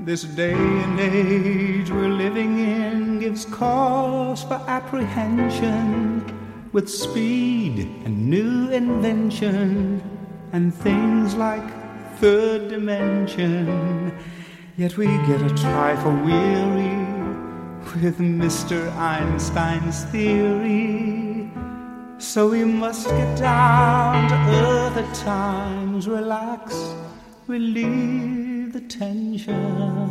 This day and age we're living in gives cause for apprehension, with speed and new invention and things like third dimension. Yet we get a trifle weary with Mr. Einstein's theory. So we must get down to earth at times, relax, relieve the tension.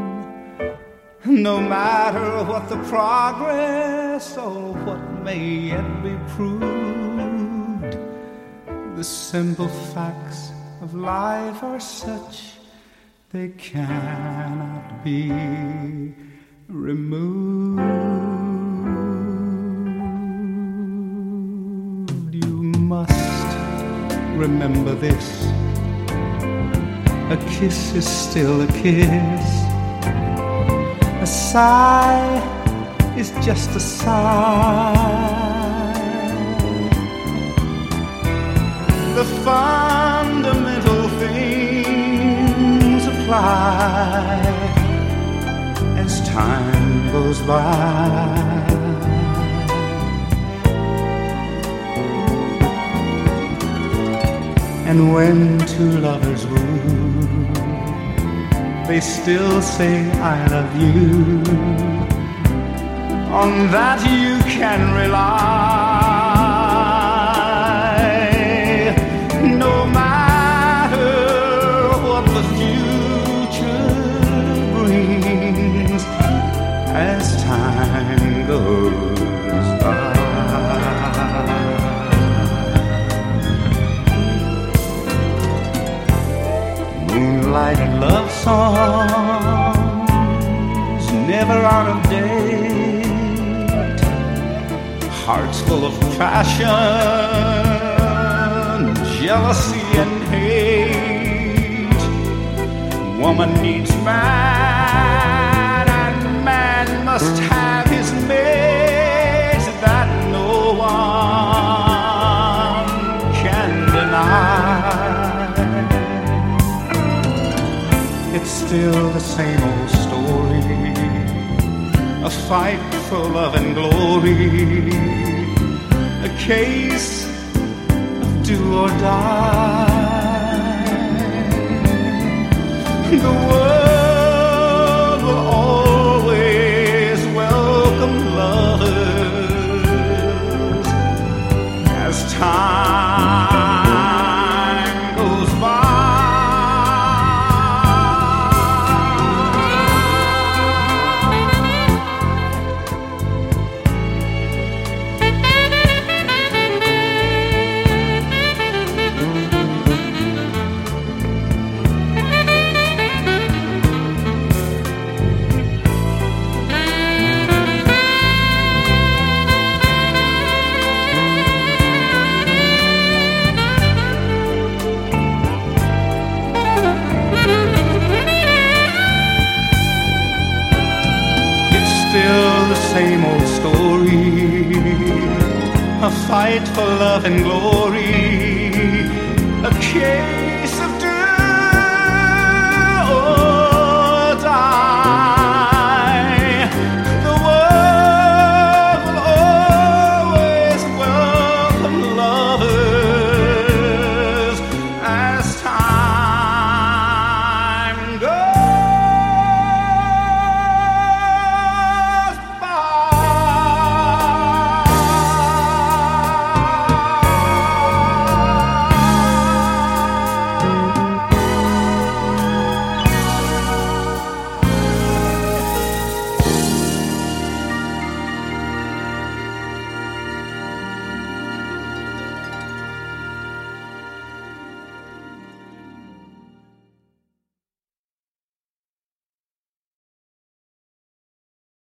No matter what the progress or what may yet be proved, the simple facts of life are such they cannot be removed. You must remember this: a kiss is still a kiss. A sigh is just a sigh. The fundamental things apply as time goes by. And when two lovers woo, they still say I love you. On that you can rely. No matter what the future brings as time goes by. Moonlight and love songs, never out of date. Hearts full of passion, jealousy and hate. Woman needs man, and man must have his mate. That no one can deny. It's still the same old story, a fight for love and glory, a case of do or die. The world will always welcome lovers as time goes by. Still the same old story, a fight for love and glory, a case